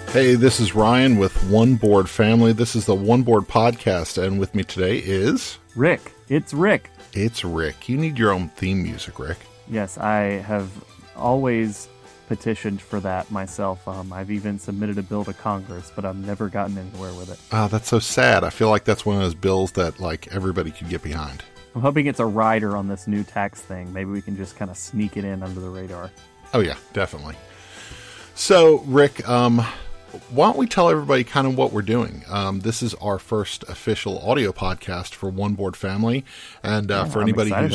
Hey, this is Ryan with One Board Family. This is the One Board Podcast, and with me today is... Rick. It's Rick. It's Rick. You need your own theme music, Rick. Yes, I have always petitioned for that myself. I've even submitted a bill to Congress, but I've never gotten anywhere with it. That's so sad. I feel like that's one of those bills that everybody could get behind. I'm hoping it's a rider on this new tax thing. Maybe we can just kind of sneak it in under the radar. Oh, yeah, definitely. So, Rick, why don't we tell everybody kind of what we're doing? This is our first official audio podcast for One Board Family, and for anybody who's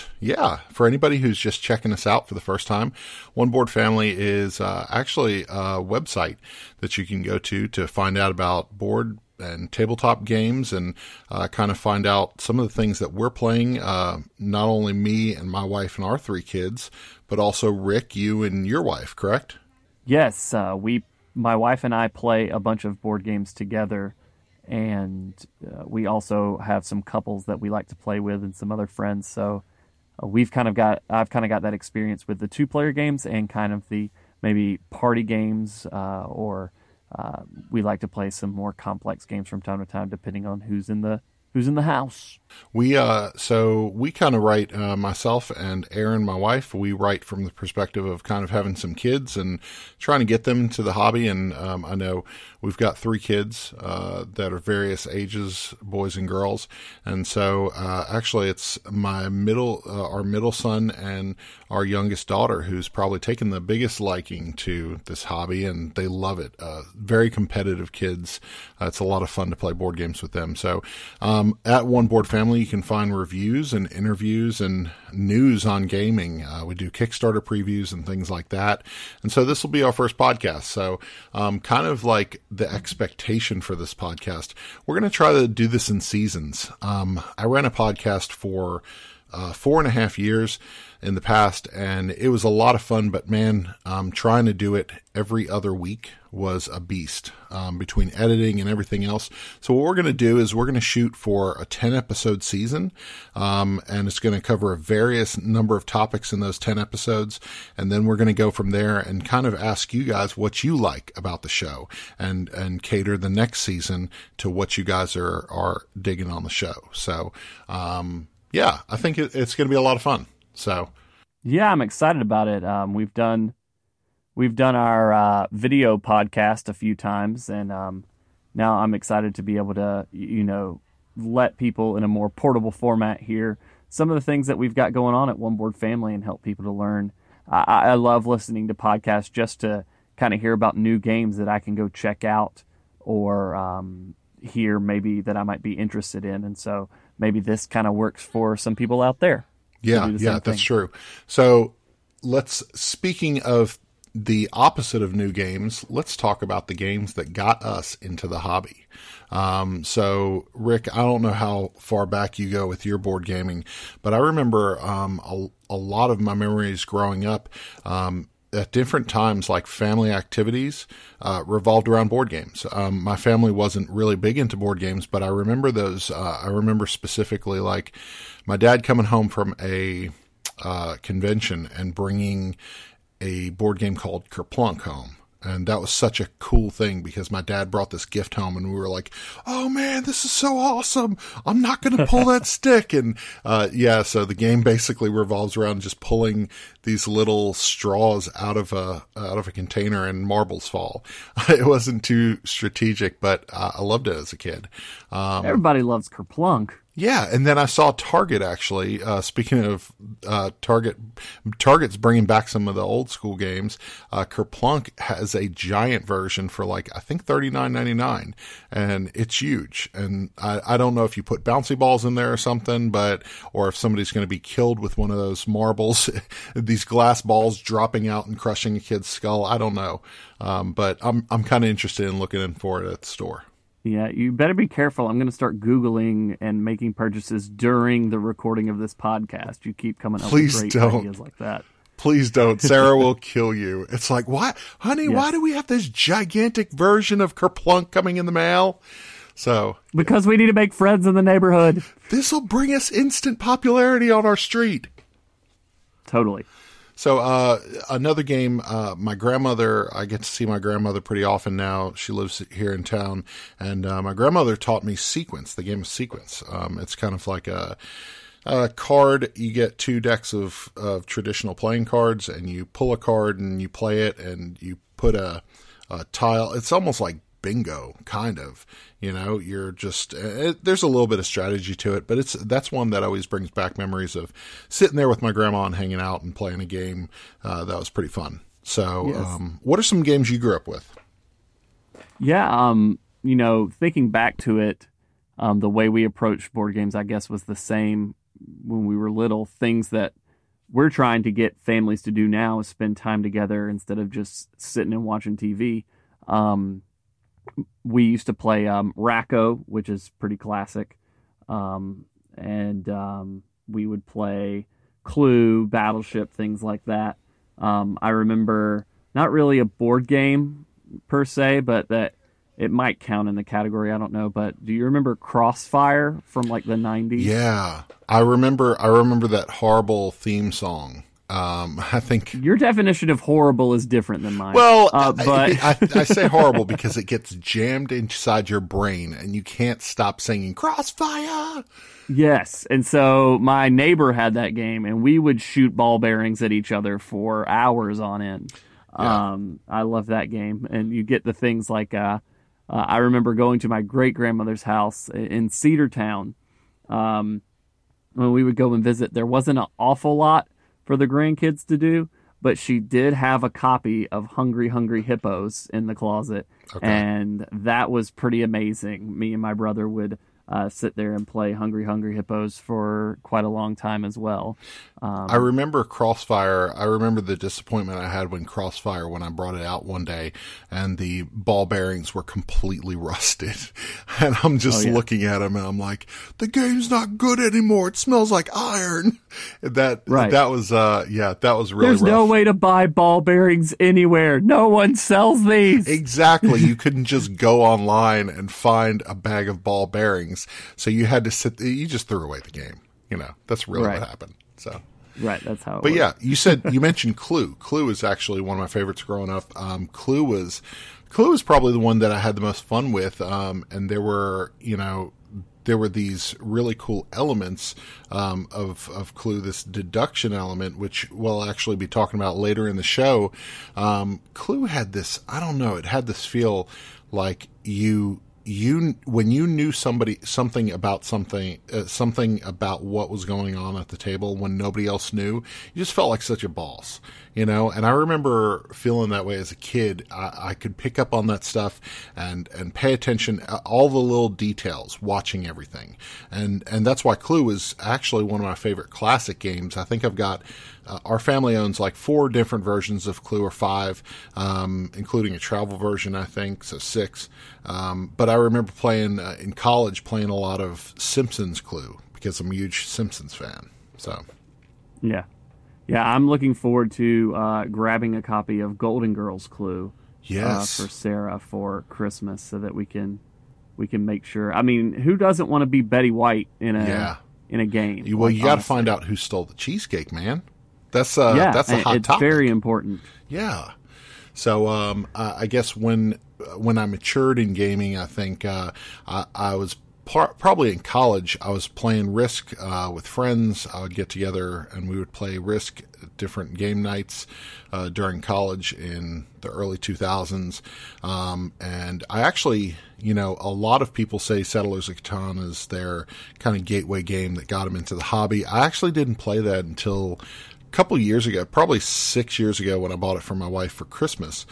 just checking us out for the first time, One Board Family is actually a website that you can go to find out about board and tabletop games and kind of find out some of the things that we're playing. Not only me and my wife and our 3 kids, but also Rick, you and your wife, correct? Yes, my wife and I play a bunch of board games together, and we also have some couples that we like to play with and some other friends. So I've kind of got that experience with the 2-player games and kind of the maybe party games, or we like to play some more complex games from time to time, depending on who's in the house. We kind of write, myself and Erin, my wife, we write from the perspective of kind of having some kids and trying to get them into the hobby. And I know we've got 3 kids that are various ages, boys and girls. And so actually it's my our middle son and our youngest daughter who's probably taken the biggest liking to this hobby, and they love it. Very competitive kids. It's a lot of fun to play board games with them. So at One Board Family, you can find reviews and interviews and news on gaming. We do Kickstarter previews and things like that. And so this will be our first podcast. So kind of like the expectation for this podcast, we're going to try to do this in seasons. I ran a podcast for 4.5 years in the past, and it was a lot of fun, but man, trying to do it every other week was a beast, between editing and everything else. So what we're going to do is we're going to shoot for a 10-episode season, and it's going to cover a various number of topics in those 10 episodes, and then we're going to go from there and kind of ask you guys what you like about the show and cater the next season to what you guys are digging on the show. So, yeah, I think it's going to be a lot of fun. So, yeah, I'm excited about it. We've done our video podcast a few times, and now I'm excited to be able to, let people in a more portable format hear some of the things that we've got going on at One Board Family and help people to learn. I love listening to podcasts just to kind of hear about new games that I can go check out or hear maybe that I might be interested in, and so maybe this kind of works for some people out there. Yeah, that's true. So speaking of the opposite of new games, let's talk about the games that got us into the hobby. So Rick, I don't know how far back you go with your board gaming, but I remember a lot of my memories growing up, at different times, like family activities, revolved around board games. My family wasn't really big into board games, but I remember those. I remember specifically like my dad coming home from a convention and bringing a board game called Kerplunk home. And that was such a cool thing because my dad brought this gift home and we were like, oh man, this is so awesome. I'm not going to pull that stick. And, so the game basically revolves around just pulling these little straws out of a container and marbles fall. It wasn't too strategic, but I loved it as a kid. Everybody loves Kerplunk. Yeah, and then I saw Target actually. Speaking of Target's bringing back some of the old school games. Kerplunk has a giant version for I think $39.99, and it's huge. And I don't know if you put bouncy balls in there or something, or if somebody's going to be killed with one of those marbles, these glass balls dropping out and crushing a kid's skull. I don't know, but I'm kind of interested in looking for it at the store. Yeah, you better be careful. I'm going to start Googling and making purchases during the recording of this podcast. You keep coming up with great ideas like that. Please don't. Sarah will kill you. It's like, why, honey, yes. Why do we have this gigantic version of Kerplunk coming in the mail? So because we need to make friends in the neighborhood. This will bring us instant popularity on our street. Totally. So another game, my grandmother, I get to see my grandmother pretty often now. She lives here in town, and my grandmother taught me Sequence, the game of Sequence. It's kind of like a card. You get 2 decks of traditional playing cards, and you pull a card and you play it, and you put a tile. It's almost like bingo, kind of. You're just there's a little bit of strategy to it, but that's one that always brings back memories of sitting there with my grandma and hanging out and playing a game that was pretty fun. So, yes. What are some games you grew up with? Yeah, thinking back to it, the way we approached board games, I guess, was the same when we were little. Things that we're trying to get families to do now is spend time together instead of just sitting and watching TV. We used to play Racco, which is pretty classic, and we would play Clue, Battleship, things like that. I remember not really a board game per se, but that it might count in the category. I don't know, but do you remember Crossfire from like the 90s? Yeah, I remember that horrible theme song. I think your definition of horrible is different than mine. Well, but I say horrible because it gets jammed inside your brain and you can't stop singing Crossfire. Yes. And so my neighbor had that game and we would shoot ball bearings at each other for hours on end. Yeah. I love that game. And you get the things like, I remember going to my great grandmother's house in Cedartown. When we would go and visit, there wasn't an awful lot for the grandkids to do, but she did have a copy of Hungry Hungry Hippos in the closet, okay. And that was pretty amazing. Me and my brother would sit there and play Hungry Hungry Hippos for quite a long time as well. I remember Crossfire. I remember the disappointment I had when I brought it out one day and the ball bearings were completely rusted. And I'm just looking at them and I'm like, the game's not good anymore. It smells like iron. That was really There's rough. No way to buy ball bearings anywhere. No one sells these. Exactly. You couldn't just go online and find a bag of ball bearings. So you had to you just threw away the game. That's really what happened. So. Right, that's how it But works. Yeah, you mentioned Clue. Clue is actually one of my favorites growing up. Clue was probably the one that I had the most fun with. And there were these really cool elements of Clue, this deduction element, which we'll actually be talking about later in the show. Clue had this, I don't know, it had this feel like when you knew something about what was going on at the table when nobody else knew, you just felt like such a boss, And I remember feeling that way as a kid. I could pick up on that stuff and pay attention, all the little details, watching everything. And that's why Clue is actually one of my favorite classic games. I think I've got, our family owns like 4 different versions of Clue, or 5, including a travel version, I think, so 6. But I remember playing in college, playing a lot of Simpsons Clue because I'm a huge Simpsons fan. So, yeah, I'm looking forward to grabbing a copy of Golden Girls Clue. Yes, for Sarah for Christmas, so that we can make sure. I mean, who doesn't want to be Betty White in a game? Well, you got to find out who stole the cheesecake, man. That's a hot topic. It's very important. Yeah. So I guess when I matured in gaming, I think I was probably in college. I was playing Risk with friends. I would get together and we would play Risk at different game nights during college in the early 2000s. And I actually, a lot of people say Settlers of Catan is their kind of gateway game that got them into the hobby. I actually didn't play that until couple years ago, probably 6 years ago, when I bought it for my wife for Christmas.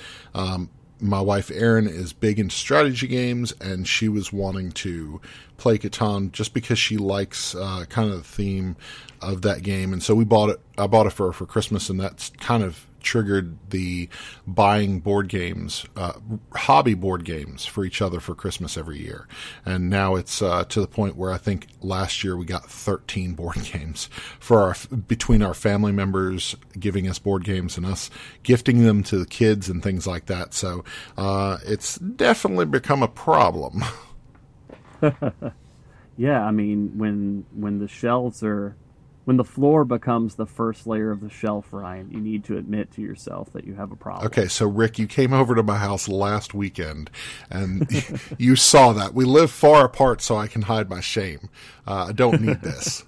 My wife, Erin, is big into strategy games, and she was wanting to play Catan just because she likes kind of the theme of that game. And so we bought it. I bought it for her for Christmas, and that's kind of triggered the buying board games, hobby board games for each other for Christmas every year. And now it's to the point where I think last year we got 13 board games for between our family members giving us board games and us gifting them to the kids and things like that. So it's definitely become a problem. Yeah, I mean, when the shelves are when the floor becomes the first layer of the shelf, Ryan, you need to admit to yourself that you have a problem. Okay, so Rick, you came over to my house last weekend, and you saw that. We live far apart, so I can hide my shame. I don't need this.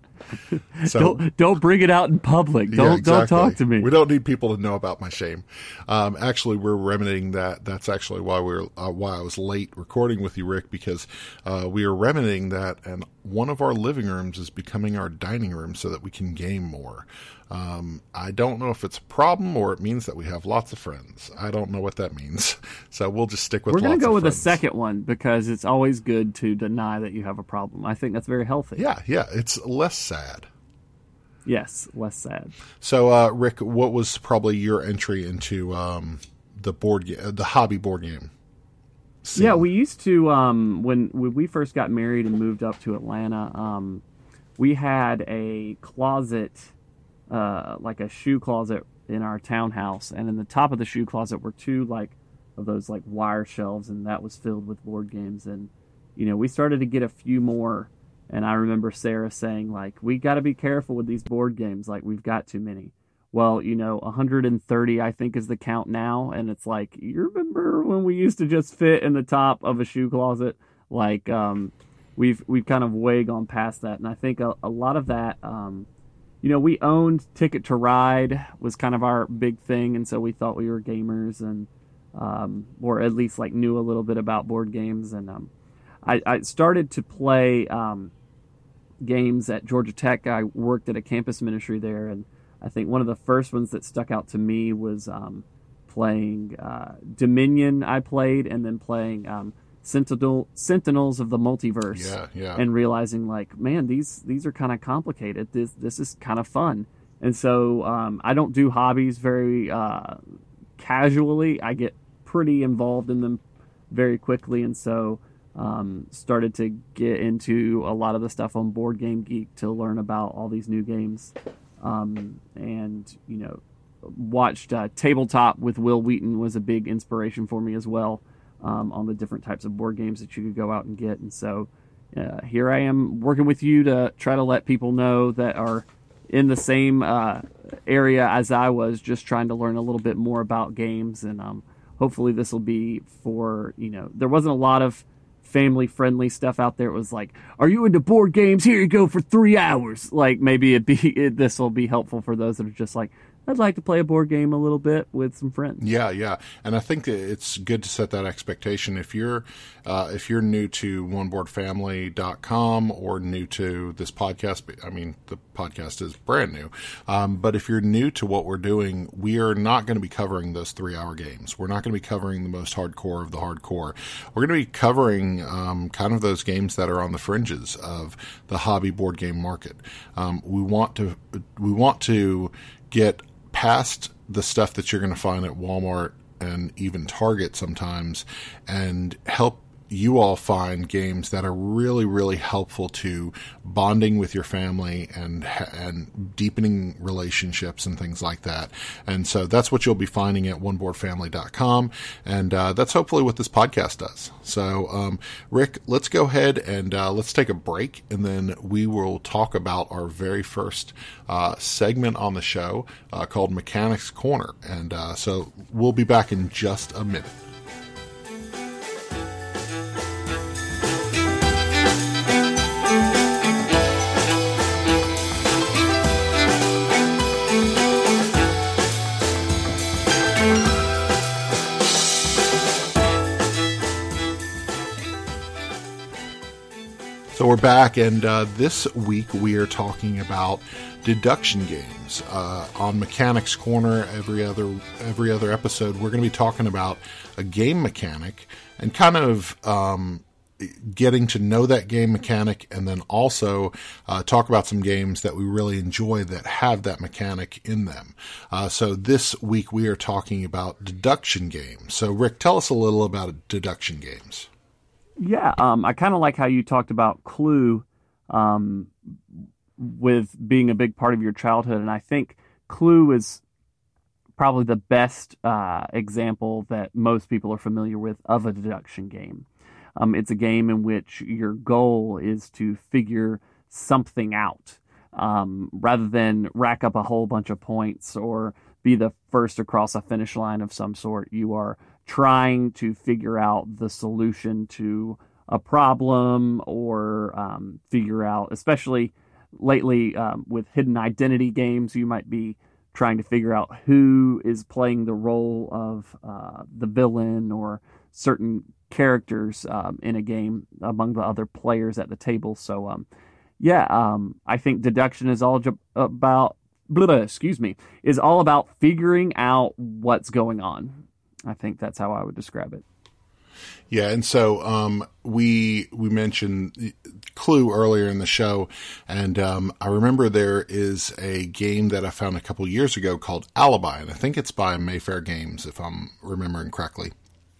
So don't bring it out in public. Don't talk to me. We don't need people to know about my shame. Actually, we're remedying that. That's actually why why I was late recording with you, Rick, because we are remedying that, and one of our living rooms is becoming our dining room so that we can game more. I don't know if it's a problem or it means that we have lots of friends. I don't know what that means. So we'll just stick with. We're going to go with friends. The second one because it's always good to deny that you have a problem. I think that's very healthy. Yeah, it's less sad. Yes, less sad. So, Rick, what was probably your entry into the hobby board game scene? Yeah, we used to when we first got married and moved up to Atlanta. We had a closet, like a shoe closet in our townhouse, and in the top of the shoe closet were two of those wire shelves, and that was filled with board games. And we started to get a few more. And I remember Sarah saying, we got to be careful with these board games. We've got too many. Well, 130, I think, is the count now. And it's you remember when we used to just fit in the top of a shoe closet? We've kind of way gone past that. And I think a lot of that, we owned Ticket to Ride was kind of our big thing. And so we thought we were gamers and, or at least knew a little bit about board games. And I started to play games at Georgia Tech. I worked at a campus ministry there, and I think one of the first ones that stuck out to me was playing Dominion. I played, and then playing Sentinels of the Multiverse. Yeah. And realizing man, these are kind of complicated. This is kind of fun. And so I don't do hobbies very casually. I get pretty involved in them very quickly, and so started to get into a lot of the stuff on Board Game Geek to learn about all these new games, and watched Tabletop with Will Wheaton was a big inspiration for me as well, on the different types of board games that you could go out and get. And so here I am working with you to try to let people know that are in the same area as I was, just trying to learn a little bit more about games. And hopefully this will be for, there wasn't a lot of family-friendly stuff out there. It was are you into board games? Here you go for 3 hours. Maybe this will be helpful for those that are just I'd like to play a board game a little bit with some friends. Yeah. And I think it's good to set that expectation. If you're new to oneboardfamily.com or new to this podcast, the podcast is brand new. But if you're new to what we're doing, we are not going to be covering those 3-hour games. We're not going to be covering the most hardcore of the hardcore. We're going to be covering kind of those games that are on the fringes of the hobby board game market. We want to get past the stuff that you're going to find at Walmart and even Target sometimes, and help you all find games that are really, really helpful to bonding with your family and deepening relationships and things like that. And so that's what you'll be finding at oneboardfamily.com. And that's hopefully what this podcast does. So, Rick, let's go ahead and let's take a break, and then we will talk about our very first segment on the show called Mechanics Corner. And so we'll be back in just a minute. So we're back, and this week we are talking about deduction games. On Mechanics Corner, every other episode, we're going to be talking about a game mechanic and kind of getting to know that game mechanic, and then also talk about some games that we really enjoy that have that mechanic in them. So this week we are talking about deduction games. So Rick, tell us a little about deduction games. Yeah, I kind of like how you talked about Clue with being a big part of your childhood, and I think Clue is probably the best example that most people are familiar with of a deduction game. It's a game in which your goal is to figure something out. rather than rack up a whole bunch of points or be the first across a finish line of some sort. You are trying to figure out the solution to a problem, or figure out, especially lately with hidden identity games, you might be trying to figure out who is playing the role of the villain or certain characters in a game among the other players at the table. So I think deduction is all about is all about figuring out what's going on. I think that's how I would describe it. Yeah, and so we mentioned Clue earlier in the show, and I remember there is a game that I found a couple years ago called Alibi, and I think it's by Mayfair Games, if I'm remembering correctly.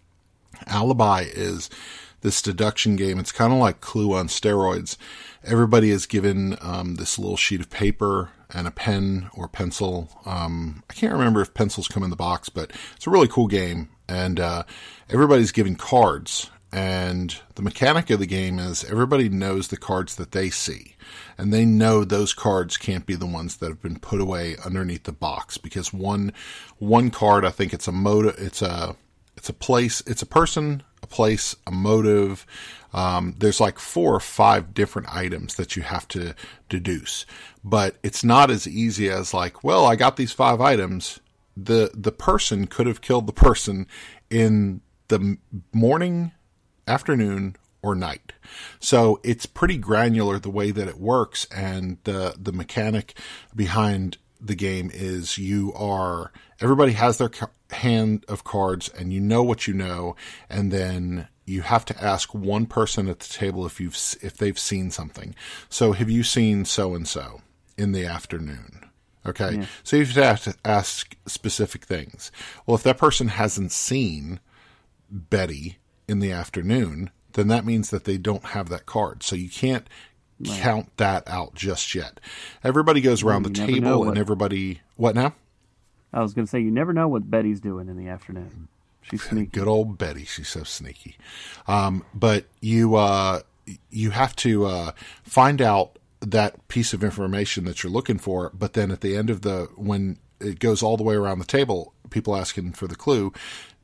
Alibi is this deduction game. It's kind of like Clue on steroids. Everybody is given this little sheet of paper and a pen or pencil. I can't remember if pencils come in the box, but it's a really cool game. And everybody's given cards. And the mechanic of the game is everybody knows the cards that they see. And they know those cards can't be the ones that have been put away underneath the box. Because one card, I think it's a place, it's a person, a place, a motive. There's like 4 or 5 different items that you have to deduce, but it's not as easy as like, well, I got these 5 items. The person could have killed the person in the morning, afternoon, or night. So it's pretty granular the way that it works. And the mechanic behind the game is everybody has their hand of cards, and you know what you know, and then you have to ask one person at the table if they've seen something. So have you seen so and so in the afternoon? Okay, yeah. So you have to ask specific things. Well, if that person hasn't seen Betty in the afternoon, then that means that they don't have that card. So you can't count that out just yet. Everybody goes around the table, and everybody... What now? I was going to say, you never know what Betty's doing in the afternoon. She's sneaky. Good old Betty. She's so sneaky. But you have to find out that piece of information that you're looking for. But then at the end of when it goes all the way around the table, people asking for the clue,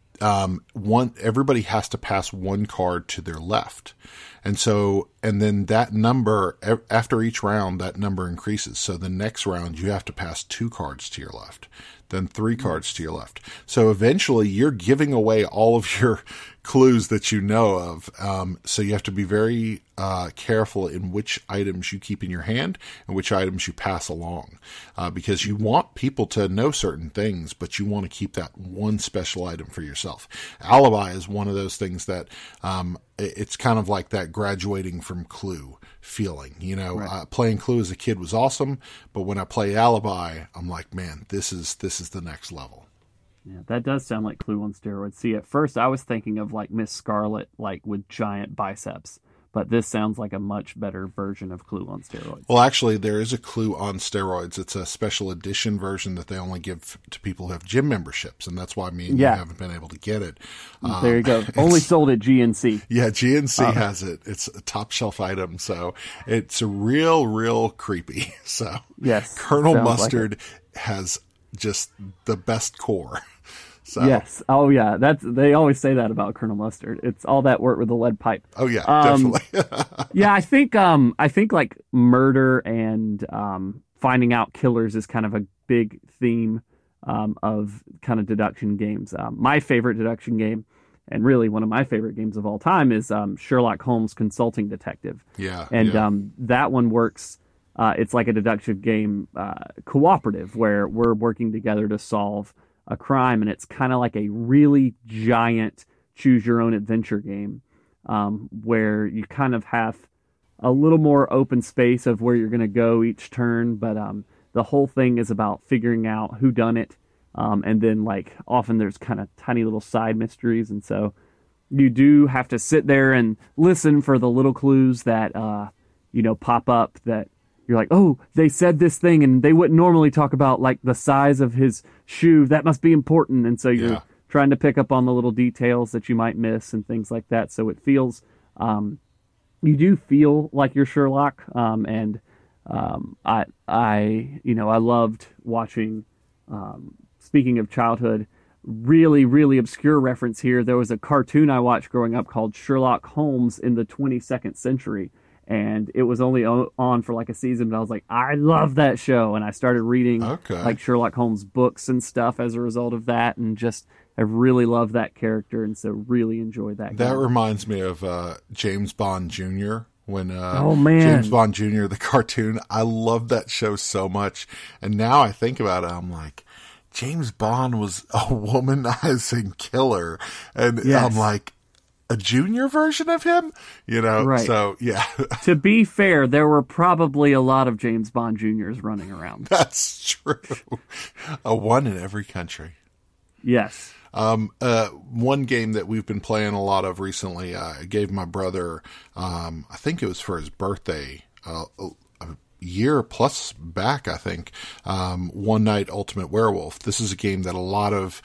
everybody has to pass one card to their left. And then that number, after each round, that number increases. So the next round, you have to pass 2 cards to your left, then 3 cards to your left. So eventually you're giving away all of your clues that you know of. So you have to be very careful in which items you keep in your hand and which items you pass along, because you want people to know certain things, but you want to keep that one special item for yourself. Alibi is one of those things that it's kind of like that graduating from Clue feeling. Right. Playing Clue as a kid was awesome, but when I play Alibi, I'm like, man, this is the next level. Yeah, that does sound like Clue on steroids. See, at first I was thinking of like Miss Scarlet, like with giant biceps, but this sounds like a much better version of Clue on steroids. Well, actually, there is a Clue on steroids. It's a special edition version that they only give to people who have gym memberships, and that's why me and you haven't been able to get it. There you go. Only sold at GNC. Yeah, GNC has it. It's a top shelf item, so it's real creepy. So yes, Colonel Mustard has just the best core. So. Yes. Oh, yeah. They always say that about Colonel Mustard. It's all that work with the lead pipe. Oh, yeah, definitely. Yeah, I think like murder and finding out killers is kind of a big theme of kind of deduction games. My favorite deduction game, and really one of my favorite games of all time, is Sherlock Holmes Consulting Detective. Yeah. And that one works. It's like a deduction game, cooperative, where we're working together to solve a crime, and it's kind of like a really giant choose your own adventure game, where you kind of have a little more open space of where you're going to go each turn, but the whole thing is about figuring out who done it, and then like often there's kind of tiny little side mysteries, and so you do have to sit there and listen for the little clues that pop up that you're like, oh, they said this thing and they wouldn't normally talk about like the size of his shoe. That must be important. And so you're trying to pick up on the little details that you might miss and things like that. So it feels, you do feel like you're Sherlock. And I loved watching. Speaking of childhood, really, really obscure reference here. There was a cartoon I watched growing up called Sherlock Holmes in the 22nd Century. And it was only on for like a season, but I was like, I love that show. And I started reading like Sherlock Holmes books and stuff as a result of that. And just, I really love that character. And so really enjoyed that. That reminds me of James Bond Jr. When oh man, James Bond Jr., the cartoon, I love that show so much. And now I think about it, I'm like, James Bond was a womanizing killer. And yes. I'm like, a junior version of him? You know? Right. So, yeah. To be fair, there were probably a lot of James Bond Juniors running around. That's true. A one in every country. Yes. One game that we've been playing a lot of recently, I gave my brother, I think it was for his birthday, a year plus back, I think, One Night Ultimate Werewolf. This is a game that a lot of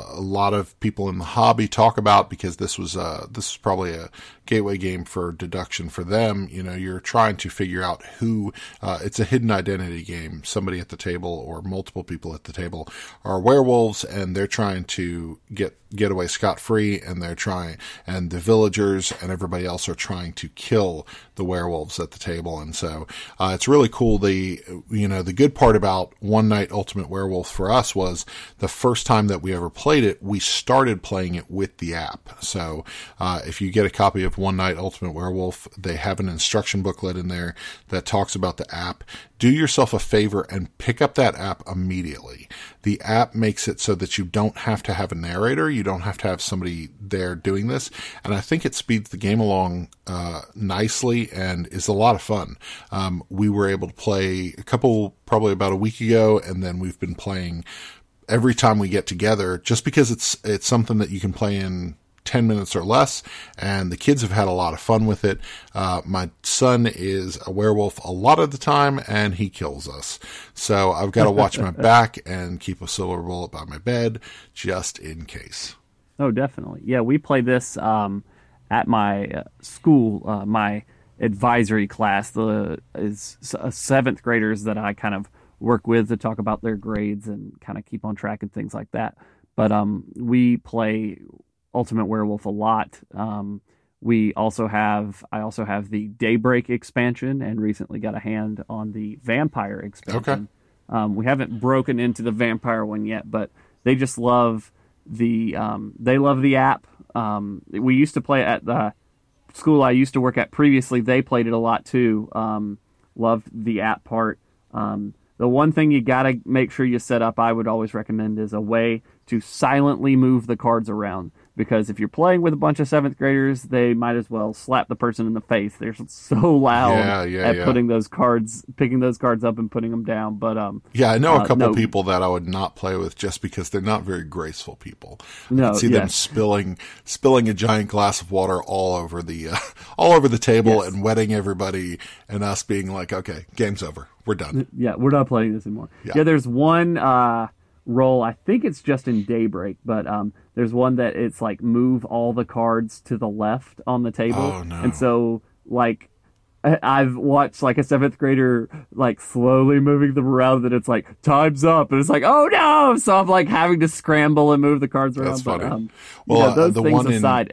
people in the hobby talk about because this is probably a gateway game for deduction for them. You know, you're trying to figure out who, it's a hidden identity game. Somebody at the table or multiple people at the table are werewolves and they're trying to get away scot-free, and and the villagers and everybody else are trying to kill the werewolves at the table. And so, it's really cool. The good part about One Night Ultimate Werewolf for us was the first time that we ever played it, we started playing it with the app. So, if you get a copy of One Night Ultimate Werewolf, they have an instruction booklet in there that talks about the app. Do yourself a favor and pick up that app immediately. The app makes it so that you don't have to have a narrator. You don't have to have somebody there doing this. And I think it speeds the game along nicely and is a lot of fun. We were able to play a couple probably about a week ago, and then we've been playing every time we get together just because it's something that you can play in 10 minutes or less, and the kids have had a lot of fun with it. My son is a werewolf a lot of the time, and he kills us. So I've got to watch my back and keep a silver bullet by my bed just in case. Oh, definitely. Yeah, we play this at my school, my advisory class. Is seventh graders that I kind of work with to talk about their grades and kind of keep on track and things like that. But we play Ultimate Werewolf a lot. I also have the Daybreak expansion, and recently got a hand on the Vampire expansion. Okay. We haven't broken into the Vampire one yet, but they just love the app. We used to play at the school I used to work at previously. They played it a lot too. Loved the app part. The one thing you got to make sure you set up, I would always recommend, is a way to silently move the cards around. Because if you're playing with a bunch of seventh graders, they might as well slap the person in the face. They're so loud at picking those cards up and putting them down. But I know a couple people that I would not play with just because they're not very graceful people. I can see them spilling a giant glass of water all over the table and wetting everybody, and us being like, okay, game's over, we're done. Yeah, we're not playing this anymore. Yeah, there's one role, I think it's just in Daybreak, but there's one that it's like move all the cards to the left on the table. Oh, no. And so like I've watched like a seventh grader like slowly moving them around, and it's like time's up, and it's like, oh no, so I'm like having to scramble and move the cards around. That's funny. Those things aside,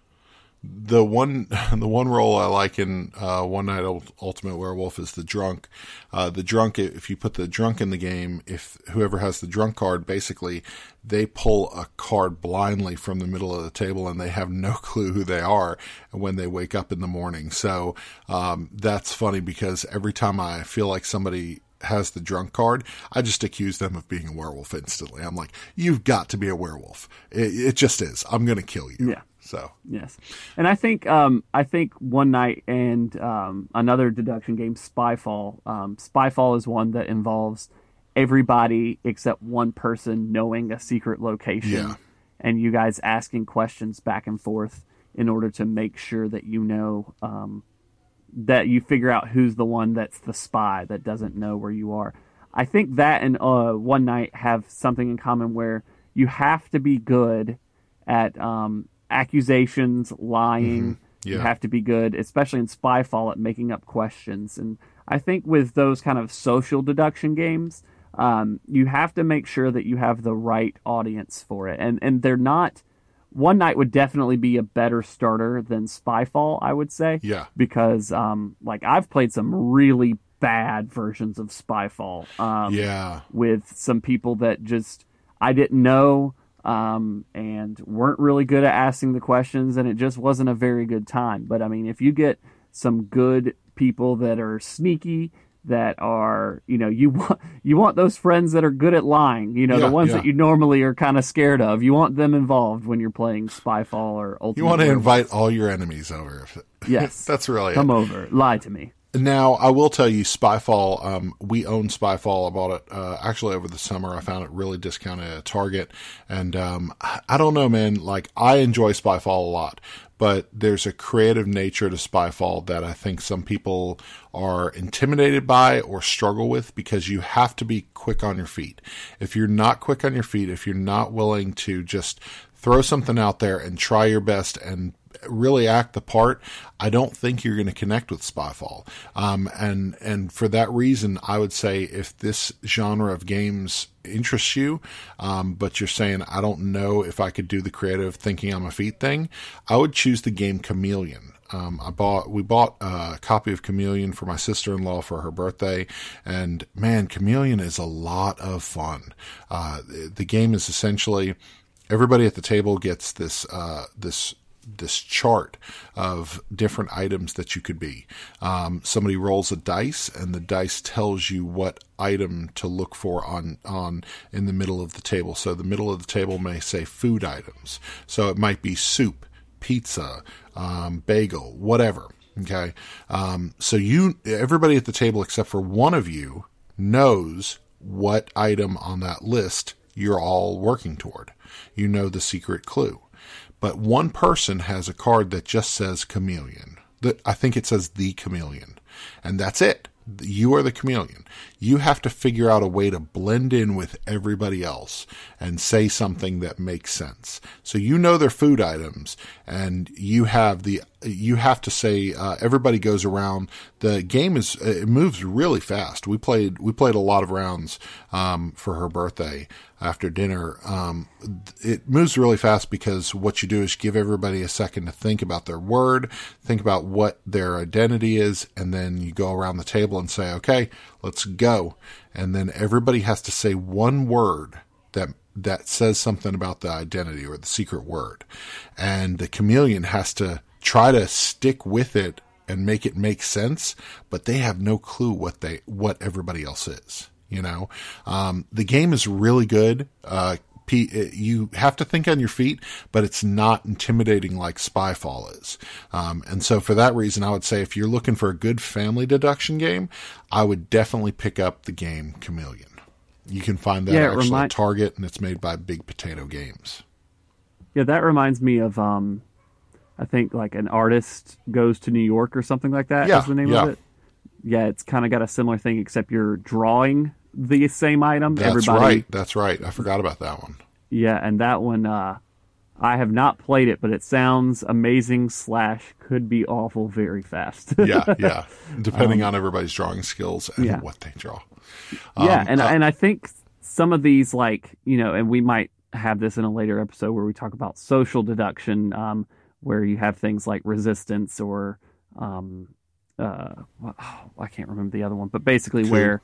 the one role I like in One Night Ultimate Werewolf is the drunk. The drunk, if you put the drunk in the game, if whoever has the drunk card, basically they pull a card blindly from the middle of the table, and they have no clue who they are when they wake up in the morning. So that's funny, because every time I feel like somebody has the drunk card, I just accuse them of being a werewolf instantly. I'm like, you've got to be a werewolf. It just is. I'm going to kill you. Yeah. So yes, and I think One Night and another deduction game, Spyfall. Spyfall is one that involves everybody except one person knowing a secret location, and you guys asking questions back and forth in order to make sure that you know that you figure out who's the one that's the spy that doesn't know where you are. I think that and One Night have something in common where you have to be good at accusations, lying. Mm-hmm. Yeah. You have to be good, especially in Spyfall, at making up questions. And I think with those kind of social deduction games, you have to make sure that you have the right audience for it, and they're not. One Night would definitely be a better starter than Spyfall, I would say. Yeah. Because like I've played some really bad versions of Spyfall. Yeah. With some people that just I didn't know and weren't really good at asking the questions, and it just wasn't a very good time. But I mean, if you get some good people that are sneaky, that are, you want those friends that are good at lying, the ones that you normally are kind of scared of. You want them involved when you're playing Spyfall or Ultimate. You want to invite all your enemies over. Yes. That's really Come over, lie to me. Now, I will tell you, Spyfall, we own Spyfall. I bought it actually over the summer. I found it really discounted at Target. And I don't know, man. Like, I enjoy Spyfall a lot. But there's a creative nature to Spyfall that I think some people are intimidated by or struggle with, because you have to be quick on your feet. If you're not quick on your feet, if you're not willing to just throw something out there and try your best and really act the part, I don't think you're going to connect with Spyfall. And for that reason, I would say if this genre of games interests you, but you're saying, I don't know if I could do the creative thinking on my feet thing, I would choose the game Chameleon. We bought a copy of Chameleon for my sister-in-law for her birthday, and man, Chameleon is a lot of fun. The game is essentially everybody at the table gets this chart of different items that you could be. Somebody rolls a dice, and the dice tells you what item to look for on in the middle of the table. So the middle of the table may say food items. So it might be soup, pizza, bagel, whatever. Okay. So everybody at the table except for one of you knows what item on that list you're all working toward. You know the secret clue. But one person has a card that just says Chameleon. I think it says the Chameleon. And that's it. You are the chameleon. You have to figure out a way to blend in with everybody else and say something that makes sense. So you know their food items, and you have to say, everybody goes around. The game it moves really fast. We played a lot of rounds, for her birthday after dinner. It moves really fast because what you do is give everybody a second to think about their word, think about what their identity is, and then you go around the table and say, okay, let's go. And then everybody has to say one word that says something about the identity or the secret word. And the chameleon has to try to stick with it and make it make sense, but they have no clue what everybody else is. The game is really good. You have to think on your feet, but it's not intimidating like Spyfall is. And so for that reason, I would say if you're looking for a good family deduction game, I would definitely pick up the game Chameleon. You can find that actually at Target, and it's made by Big Potato Games. Yeah, that reminds me of, I think like An Artist Goes to New York or something like that is the name of it. Yeah, it's kind of got a similar thing, except you're drawing the same item. That's right. I forgot about that one. Yeah, and that one, I have not played it, but it sounds amazing / could be awful very fast. yeah. Depending on everybody's drawing skills and what they draw. And I think some of these, and we might have this in a later episode where we talk about social deduction, where you have things like resistance or, I can't remember the other one, but basically coup.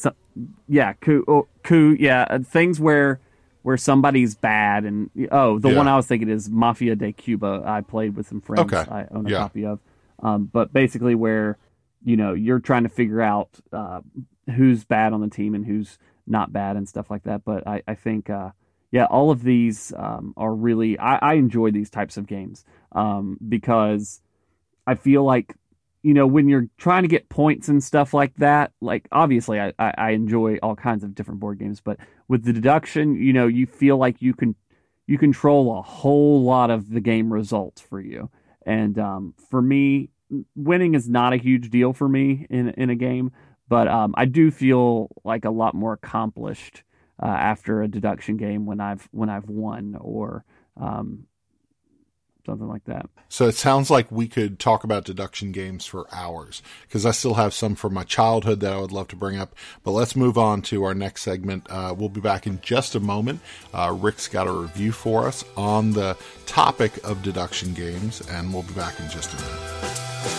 Things where somebody's bad, and one I was thinking is Mafia de Cuba. I played with some friends. Okay. I own a copy of, but basically where you're trying to figure out who's bad on the team and who's not bad and stuff like that. But I think all of these are really I enjoy these types of games because I feel like when you're trying to get points and stuff like that, like obviously I enjoy all kinds of different board games, but with the deduction, you feel like you control a whole lot of the game results for you. And for me, winning is not a huge deal for me in a game, but I do feel like a lot more accomplished after a deduction game when I've won or something like that. So it sounds like we could talk about deduction games for hours, because I still have some from my childhood that I would love to bring up. But let's move on to our next segment. We'll be back in just a moment. Rick's got a review for us on the topic of deduction games, and we'll be back in just a minute.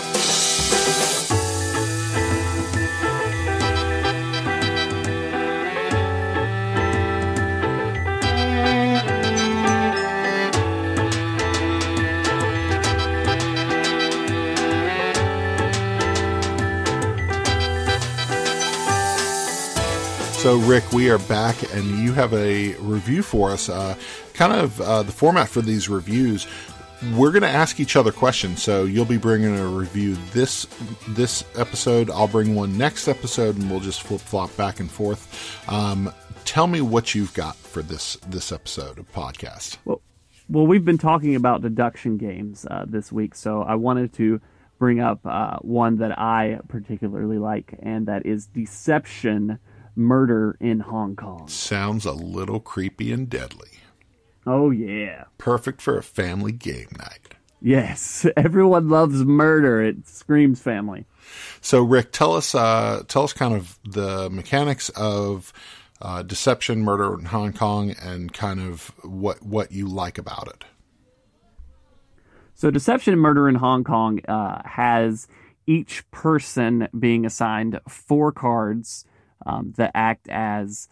So, Rick, we are back, and you have a review for us. The format for these reviews, we're going to ask each other questions. So you'll be bringing a review this episode. I'll bring one next episode, and we'll just flip-flop back and forth. Tell me what you've got for this episode of podcast. Well, we've been talking about deduction games this week, so I wanted to bring up one that I particularly like, and that is Deception: Murder in Hong Kong. Sounds a little creepy and deadly. Oh, yeah. Perfect for a family game night. Yes, everyone loves murder. It screams family. So, Rick, tell us kind of the mechanics of Deception: Murder in Hong Kong, and kind of what you like about it. So, Deception: Murder in Hong Kong has each person being assigned 4 cards that act as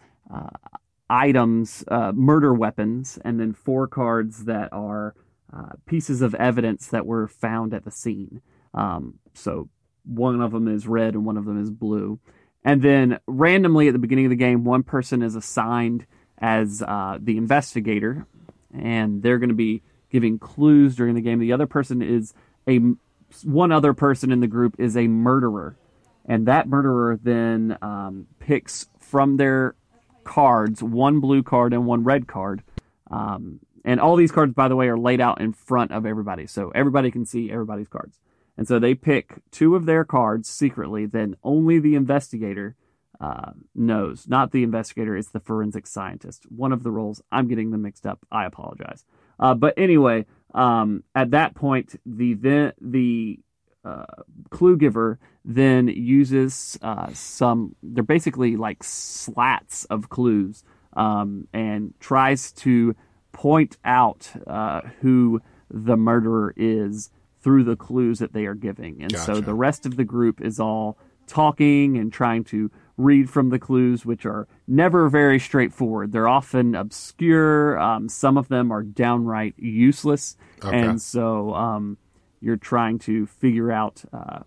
items, murder weapons, and then 4 cards that are pieces of evidence that were found at the scene. So one of them is red and one of them is blue. And then randomly at the beginning of the game, one person is assigned as the investigator, and they're going to be giving clues during the game. The other person is one other person in the group is a murderer. And that murderer then picks from their cards 1 blue card and 1 red card. And all these cards, by the way, are laid out in front of everybody. So everybody can see everybody's cards. And so they pick 2 of their cards secretly. Then only the investigator knows. Not the investigator, it's the forensic scientist. One of the roles. I'm getting them mixed up. I apologize. But anyway, at that point, the clue giver then uses they're basically like slats of clues, and tries to point out who the murderer is through the clues that they are giving. And Gotcha. So the rest of the group is all talking and trying to read from the clues, which are never very straightforward. They're often obscure. Some of them are downright useless. Okay. And so you're trying to figure out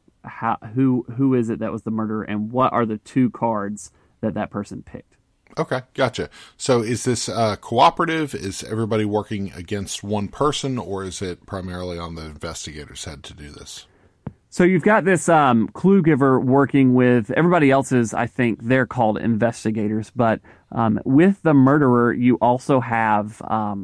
who is it that was the murderer, and what are the 2 cards that person picked. Okay, gotcha. So is this cooperative? Is everybody working against one person, or is it primarily on the investigator's head to do this? So you've got this clue giver working with everybody else's. I think they're called investigators, but with the murderer, you also have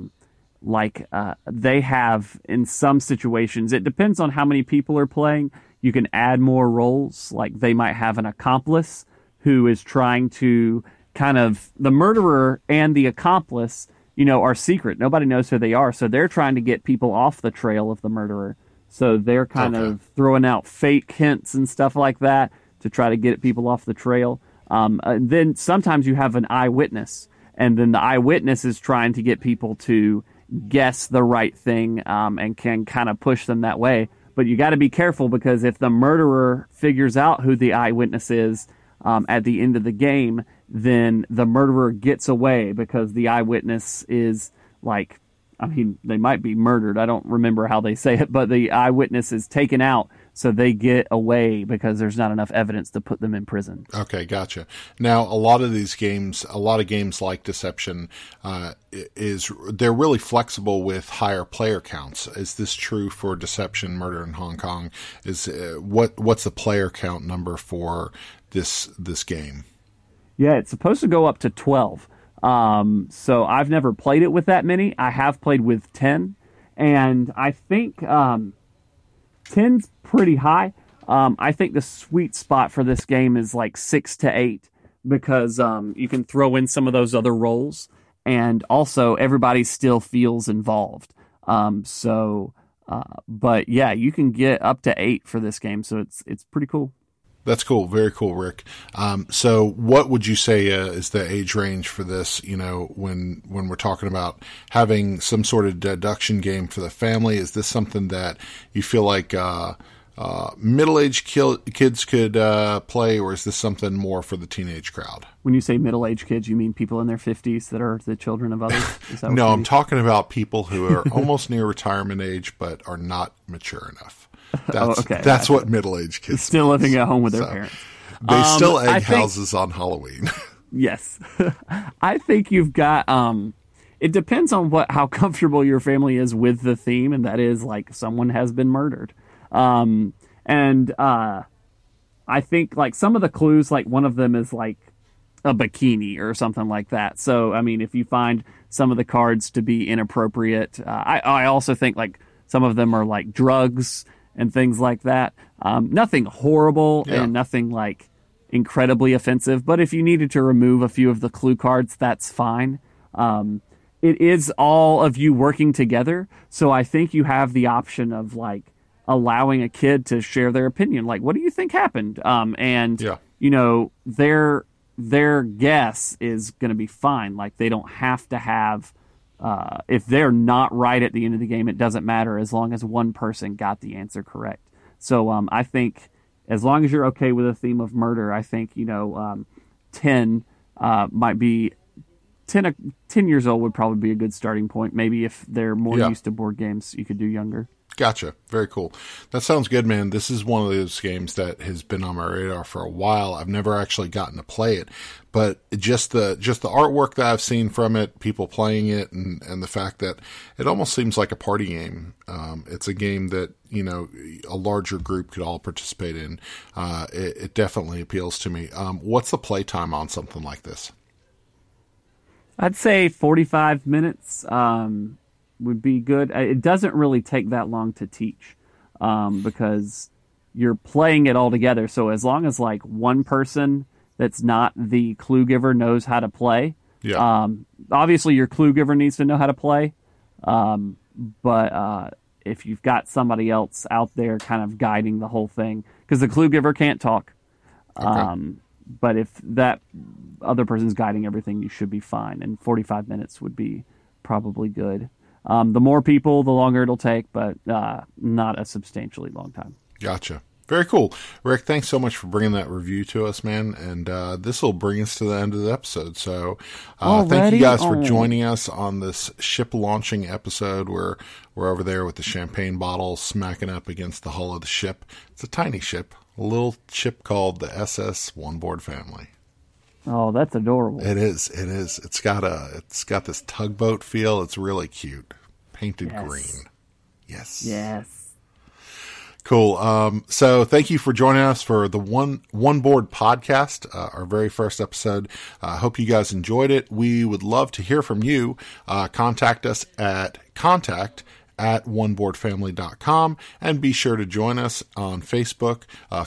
they have, in some situations, it depends on how many people are playing, you can add more roles. Like they might have an accomplice who is trying to the murderer and the accomplice, are secret. Nobody knows who they are. So they're trying to get people off the trail of the murderer. So they're kind of throwing out fake hints and stuff like that to try to get people off the trail. Then sometimes you have an eyewitness, and then the eyewitness is trying to get people to guess the right thing, and can kind of push them that way. But you got to be careful, because if the murderer figures out who the eyewitness is at the end of the game, then the murderer gets away, because the eyewitness is they might be murdered. I don't remember how they say it, but the eyewitness is taken out, so they get away because there's not enough evidence to put them in prison. Okay, gotcha. Now, a lot of games like Deception, they're really flexible with higher player counts. Is this true for Deception: Murder in Hong Kong? What's the player count number for this game? Yeah, it's supposed to go up to 12. So I've never played it with that many. I have played with 10, and I think 10's pretty high. I think the sweet spot for this game is like 6 to 8, because you can throw in some of those other roles, and also everybody still feels involved. So But yeah, you can get up to 8 for this game, so it's pretty cool. That's cool. Very cool, Rick. So what would you say is the age range for this, when we're talking about having some sort of deduction game for the family? Is this something that you feel like middle-aged kids could play, or is this something more for the teenage crowd? When you say middle-aged kids, you mean people in their 50s that are the children of others? Is that No, I'm talking about people who are almost near retirement age but are not mature enough. That's what middle-aged kids still living at home with their parents. They still egg houses on Halloween. Yes. I think you've got it depends on how comfortable your family is with the theme, and that is like someone has been murdered. I think like some of the clues, like one of them is like a bikini or something like that. So, I mean, if you find some of the cards to be inappropriate, I also think like some of them are like drugs and things like that. Nothing horrible and nothing like incredibly offensive, but if you needed to remove a few of the clue cards, that's fine. It is all of you working together. So I think you have the option of like allowing a kid to share their opinion. Like, what do you think happened? Their guess is going to be fine. Like, they don't have to have, if they're not right at the end of the game, it doesn't matter as long as one person got the answer correct. So I think as long as you're okay with a theme of murder, I think, 10 might be 10 years old would probably be a good starting point. Maybe if they're more used to board games, you could do younger. Gotcha. Very cool. That sounds good, man. This is one of those games that has been on my radar for a while. I've never actually gotten to play it, but just the artwork that I've seen from it, people playing it, and the fact that it almost seems like a party game. It's a game that, a larger group could all participate in. It definitely appeals to me. What's the play time on something like this? I'd say 45 minutes. Would be good. It doesn't really take that long to teach because you're playing it all together. So as long as like one person that's not the clue giver knows how to play, obviously your clue giver needs to know how to play. But if you've got somebody else out there kind of guiding the whole thing, because the clue giver can't talk. Okay. But if that other person's guiding everything, you should be fine. And 45 minutes would be probably good. The more people, the longer it'll take, but not a substantially long time. Gotcha. Very cool. Rick, thanks so much for bringing that review to us, man. And this will bring us to the end of the episode. So thank you guys for joining us on this ship launching episode where we're over there with the champagne bottle smacking up against the hull of the ship. It's a tiny ship, a little ship called the SS One Board Family. Oh, that's adorable. It is. It's got this tugboat feel. It's really cute. Painted green. Yes. Cool. So thank you for joining us for the One Board podcast, our very first episode. Hope you guys enjoyed it. We would love to hear from you. Contact us at contact@oneboardfamily.com, and be sure to join us on Facebook,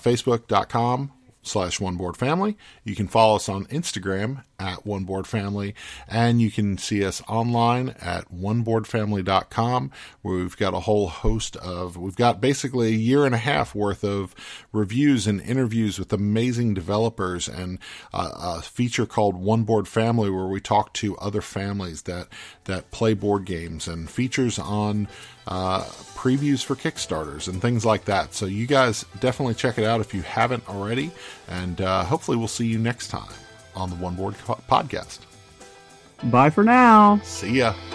facebook.com/oneboardfamily. You can follow us on Instagram at oneboardfamily, and you can see us online at oneboardfamily.com, where we've got a whole host we've got basically a year and a half worth of reviews and interviews with amazing developers, and a feature called One Board Family, where we talk to other families that play board games, and features on previews for Kickstarters and things like that. So you guys definitely check it out if you haven't already, and hopefully we'll see you next time on the One Board podcast. Bye for now. See ya.